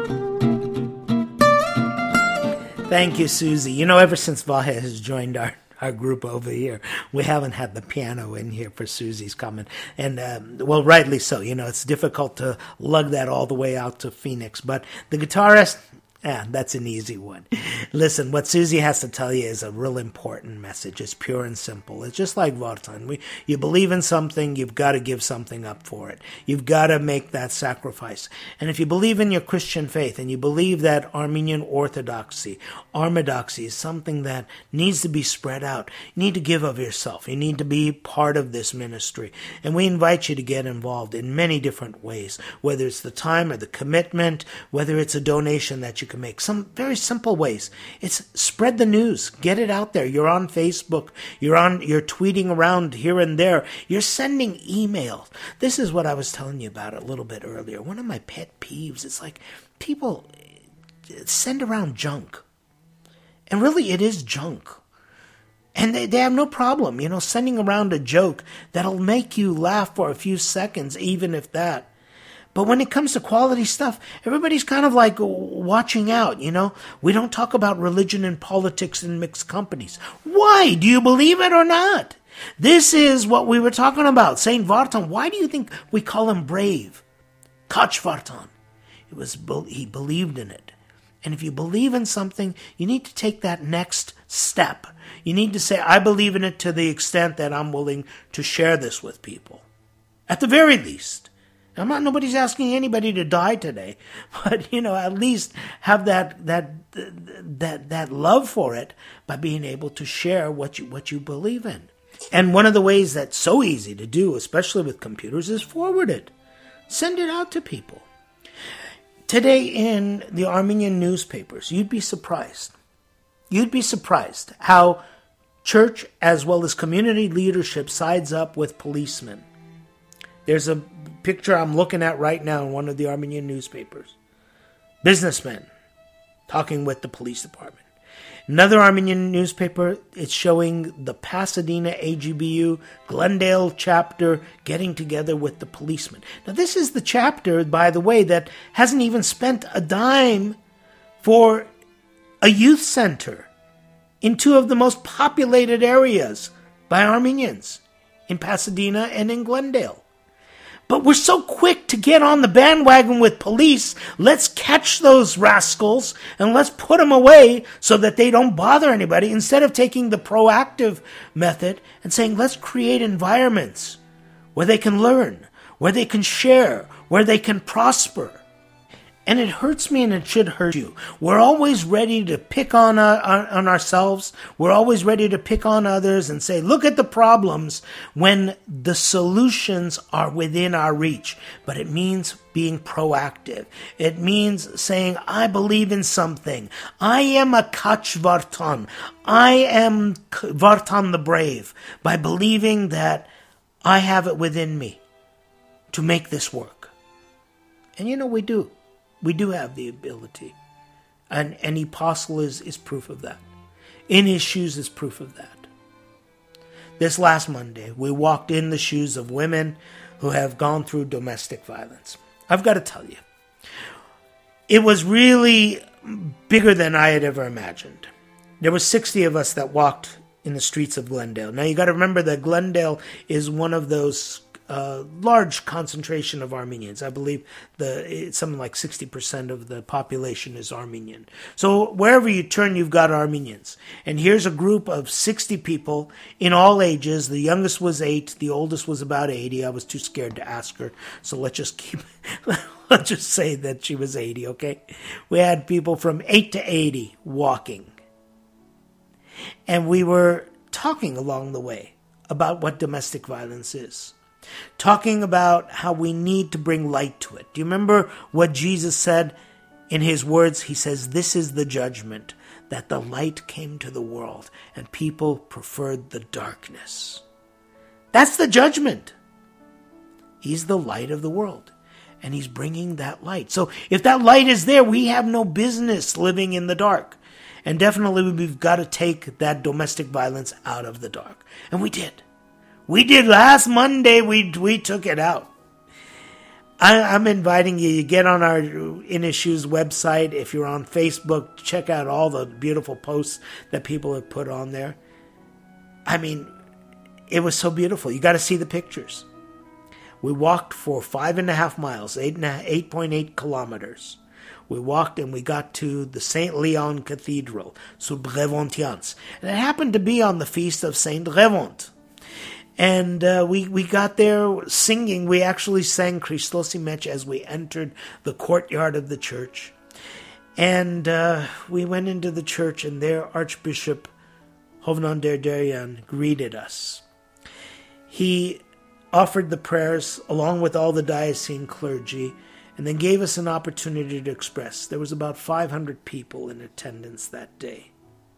Thank you, Susie. You know, ever since Vahe has joined our, our group over here. We haven't had the piano in here for Susie's coming. And, um, well, rightly so. You know, it's difficult to lug that all the way out to Phoenix. But the guitarist, yeah, that's an easy one. Listen, what Susie has to tell you is a real important message. It's pure and simple. It's just like Vartan. We, you believe in something, you've got to give something up for it. You've got to make that sacrifice. And if you believe in your Christian faith and you believe that Armenian Orthodoxy, Armadoxy is something that needs to be spread out, you need to give of yourself. You need to be part of this ministry. And we invite you to get involved in many different ways, whether it's the time or the commitment, whether it's a donation that you can make. Some very simple ways. It's spread the news. Get it out there. You're on Facebook. You're on, you're tweeting around here and there. You're sending emails. This is what I was telling you about a little bit earlier. One of my pet peeves is like people send around junk. And really it is junk. And they, they have no problem, you know, sending around a joke that'll make you laugh for a few seconds, even if that. But when it comes to quality stuff, everybody's kind of like watching out, you know. We don't talk about religion and politics in mixed companies. Why? Do you believe it or not? This is what we were talking about. Saint Vartan, why do you think we call him brave? Kach Vartan. It was, he believed in it. And if you believe in something, you need to take that next step. You need to say, I believe in it to the extent that I'm willing to share this with people. At the very least. I'm not, nobody's asking anybody to die today, but, you know, at least have that, that, that, that love for it by being able to share what you, what you believe in. And one of the ways that's so easy to do, especially with computers, is forward it. Send it out to people. Today in the Armenian newspapers, you'd be surprised. You'd be surprised how church as well as community leadership sides up with policemen. There's a picture I'm looking at right now in one of the Armenian newspapers. Businessmen talking with the police department. Another Armenian newspaper, it's showing the Pasadena A G B U Glendale chapter getting together with the policemen. Now this is the chapter, by the way, that hasn't even spent a dime for a youth center in two of the most populated areas by Armenians, in Pasadena and in Glendale. But we're so quick to get on the bandwagon with police. Let's catch those rascals and let's put them away so that they don't bother anybody, instead of taking the proactive method and saying, let's create environments where they can learn, where they can share, where they can prosper. And it hurts me and it should hurt you. We're always ready to pick on, uh, on ourselves. We're always ready to pick on others and say, look at the problems, when the solutions are within our reach. But it means being proactive. It means saying, I believe in something. I am a Kach Vartan. I am Vartan the Brave, by believing that I have it within me to make this work. And you know, we do. We do have the ability. And any apostle is, is proof of that. In his shoes is proof of that. This last Monday, we walked in the shoes of women who have gone through domestic violence. I've got to tell you, it was really bigger than I had ever imagined. There were sixty of us that walked in the streets of Glendale. Now, you got to remember that Glendale is one of those Uh, large concentration of Armenians. I believe the it's something like sixty percent of the population is Armenian. So wherever you turn, you've got Armenians. And here's a group of sixty people in all ages. The youngest was eight. The oldest was about eighty. I was too scared to ask her. So let's just keep, let's just say that she was eighty, okay? We had people from eight to eighty walking. And we were talking along the way about what domestic violence is. Talking about how we need to bring light to it. Do you remember what Jesus said in his words? He says, this is the judgment, that the light came to the world and people preferred the darkness. That's the judgment. He's the light of the world, and he's bringing that light. So if that light is there, we have no business living in the dark. And definitely we've got to take that domestic violence out of the dark. And we did. We did last Monday. We we took it out. I, I'm inviting you. You get on our In His Shoes website. If you're on Facebook, check out all the beautiful posts that people have put on there. I mean, it was so beautiful. You got to see the pictures. We walked for five and a half miles, eight and a, eight point eight kilometers. We walked and we got to the Saint Leon Cathedral, sub Revontians. And it happened to be on the feast of Saint Revont. And uh, we, we got there singing. We actually sang Christos Imech as we entered the courtyard of the church. And uh, we went into the church, and there Archbishop Hovnan Derderian greeted us. He offered the prayers along with all the diocesan clergy, and then gave us an opportunity to express. There was about five hundred people in attendance that day.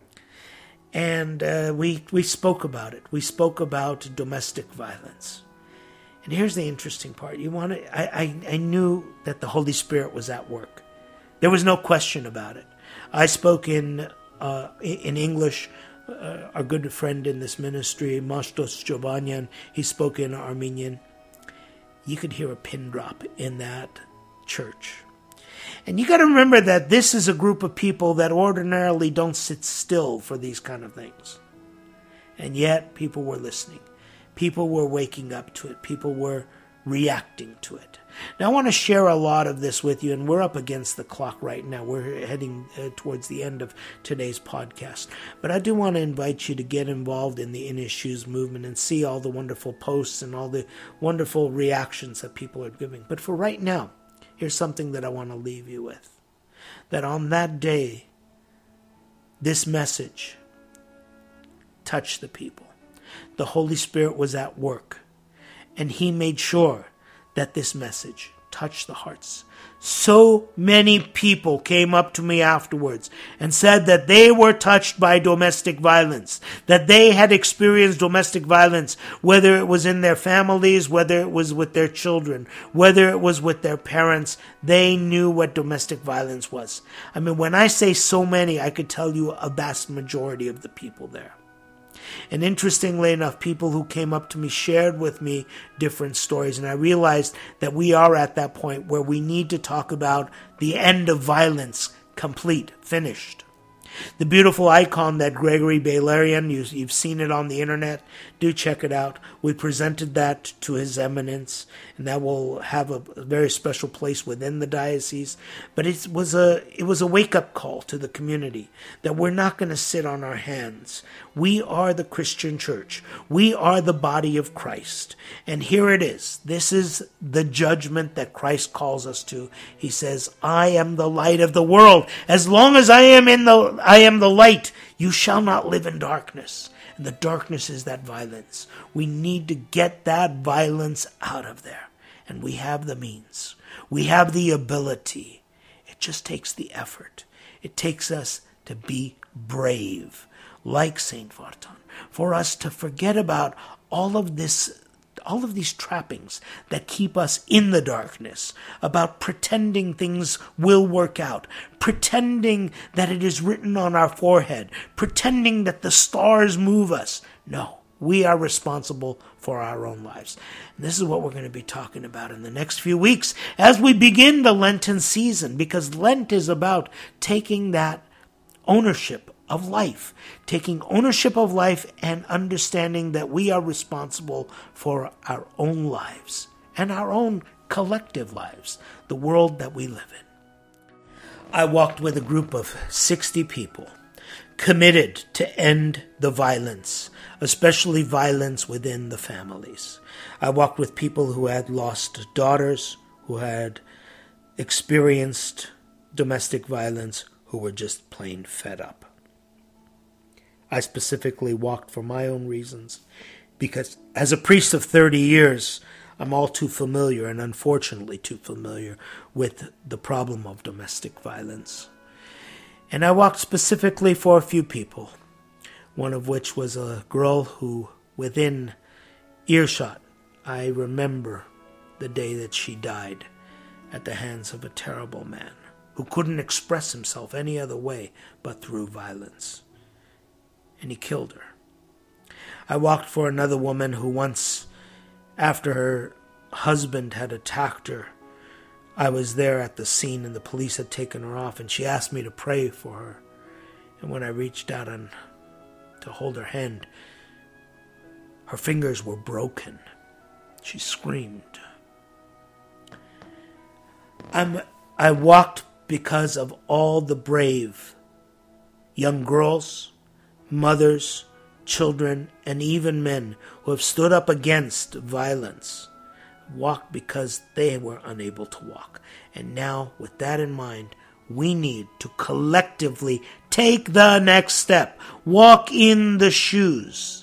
And uh, we we spoke about it. We spoke about domestic violence. And here's the interesting part. You want to, I, I, I knew that the Holy Spirit was at work. There was no question about it. I spoke in uh, in English. Uh, our good friend in this ministry, Mastos Jovanyan, he spoke in Armenian. You could hear a pin drop in that church. And you got to remember that this is a group of people that ordinarily don't sit still for these kind of things. And yet people were listening. People were waking up to it. People were reacting to it. Now I want to share a lot of this with you, and we're up against the clock right now. We're heading uh, towards the end of today's podcast. But I do want to invite you to get involved in the In His Shoes movement and see all the wonderful posts and all the wonderful reactions that people are giving. But for right now, here's something that I want to leave you with. That on that day, this message touched the people. The Holy Spirit was at work, and He made sure that this message touched the hearts. So many people came up to me afterwards and said that they were touched by domestic violence, that they had experienced domestic violence, whether it was in their families, whether it was with their children, whether it was with their parents. They knew what domestic violence was. I mean, when I say so many, I could tell you a vast majority of the people there. And interestingly enough, people who came up to me shared with me different stories. And I realized that we are at that point where we need to talk about the end of violence, complete, finished. The beautiful icon that Gregory Bailarian, you, you've seen it on the internet, do check it out. We presented that to His Eminence, and that will have a, a very special place within the diocese. But it was a it was a wake-up call to the community that we're not going to sit on our hands. We are the Christian church. We are the body of Christ. And here it is. This is the judgment that Christ calls us to. He says, I am the light of the world. As long as I am in the I am the light, you shall not live in darkness. And the darkness is that violence. We need to get that violence out of there. And we have the means. We have the ability. It just takes the effort. It takes us to be brave, like Saint Vartan, for us to forget about all of this, all of these trappings that keep us in the darkness, about pretending things will work out, pretending that it is written on our forehead, pretending that the stars move us. No, we are responsible for our own lives. And this is what we're going to be talking about in the next few weeks as we begin the Lenten season, because Lent is about taking that ownership of life, taking ownership of life and understanding that we are responsible for our own lives and our own collective lives, the world that we live in. I walked with a group of sixty people committed to end the violence, especially violence within the families. I walked with people who had lost daughters, who had experienced domestic violence, who were just plain fed up. I specifically walked for my own reasons, because as a priest of thirty years, I'm all too familiar, and unfortunately too familiar, with the problem of domestic violence. And I walked specifically for a few people, one of which was a girl who, within earshot, I remember the day that she died at the hands of a terrible man who couldn't express himself any other way but through violence. And he killed her. I walked for another woman who once, after her husband had attacked her, I was there at the scene and the police had taken her off, and she asked me to pray for her. And when I reached out and to hold her hand, Her fingers were broken. She screamed. I'm, I walked because of all the brave young girls, mothers, children, and even men who have stood up against violence. Walked because they were unable to walk. And now, with that in mind, we need to collectively take the next step. Walk in the shoes.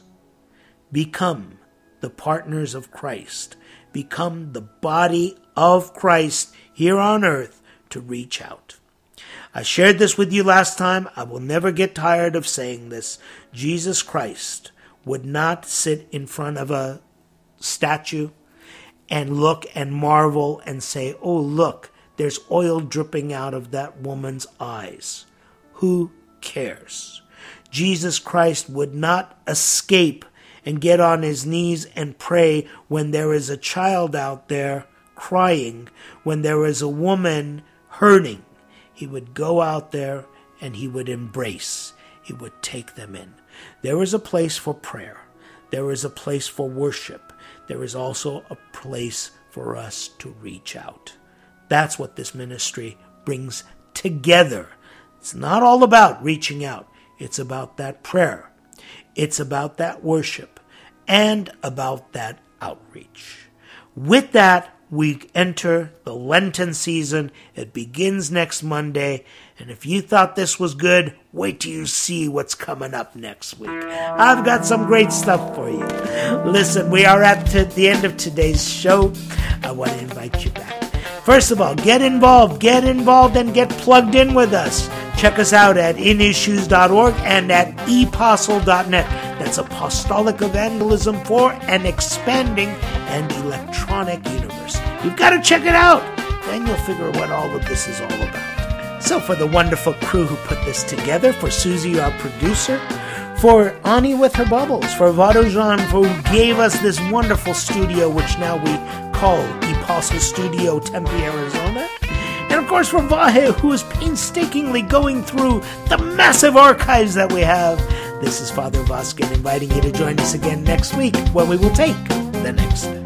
Become the partners of Christ. Become the body of Christ here on earth to reach out. I shared this with you last time. I will never get tired of saying this. Jesus Christ would not sit in front of a statue and look and marvel and say, oh, look, there's oil dripping out of that woman's eyes. Who cares? Jesus Christ would not escape and get on his knees and pray when there is a child out there crying, when there is a woman hurting. He would go out there and he would embrace. He would take them in. There is a place for prayer. There is a place for worship. There is also a place for us to reach out. That's what this ministry brings together. It's not all about reaching out. It's about that prayer. It's about that worship and about that outreach. With that, we enter the Lenten season. It begins next Monday. And if you thought this was good, wait till you see what's coming up next week. I've got some great stuff for you. Listen, we are at t- the end of today's show. I want to invite you back. First of all, get involved. Get involved and get plugged in with us. Check us out at in his shoes dot org and at epostle dot net. That's apostolic evangelism for an expanding and electronic universe. You've got to check it out. Then you'll figure what all of this is all about. So for the wonderful crew who put this together, for Susie, our producer, for Ani with her bubbles, for Vadojan, who gave us this wonderful studio, which now we call Epostle Studio Tempe, Arizona. And of course for Vahe, who is painstakingly going through the massive archives that we have. This is Father Vazquez inviting you to join us again next week when we will take the next step.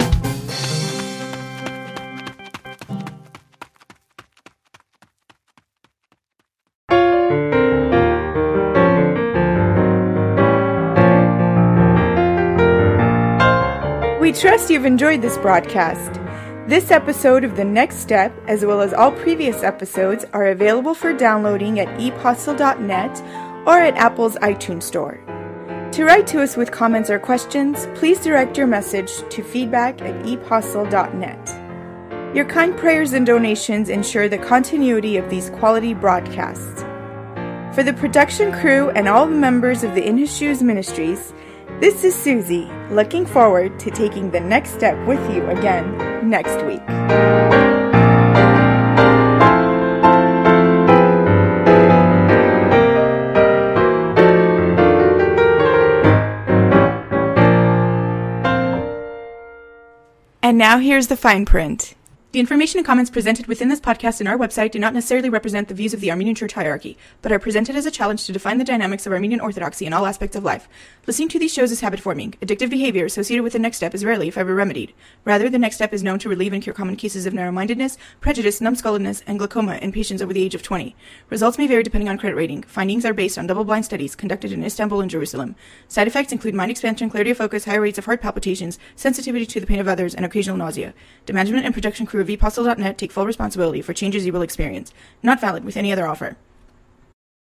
We trust you've enjoyed this broadcast. This episode of The Next Step, as well as all previous episodes, are available for downloading at epostle dot net or at Apple's iTunes Store. To write to us with comments or questions, please direct your message to feedback at epostle dot net. Your kind prayers and donations ensure the continuity of these quality broadcasts. For the production crew and all the members of the In His Shoes Ministries, this is Susie, looking forward to taking the next step with you again next week. And now here's the fine print. The information and comments presented within this podcast and our website do not necessarily represent the views of the Armenian Church hierarchy, but are presented as a challenge to define the dynamics of Armenian Orthodoxy in all aspects of life. Listening to these shows is habit-forming. Addictive behavior associated with the next step is rarely, if ever, remedied. Rather, the next step is known to relieve and cure common cases of narrow-mindedness, prejudice, numbskulledness, and glaucoma in patients over the age of twenty. Results may vary depending on credit rating. Findings are based on double-blind studies conducted in Istanbul and Jerusalem. Side effects include mind expansion, clarity of focus, higher rates of heart palpitations, sensitivity to the pain of others, and occasional nausea. The management and production crew of epostle dot net take full responsibility for changes you will experience. Not valid with any other offer.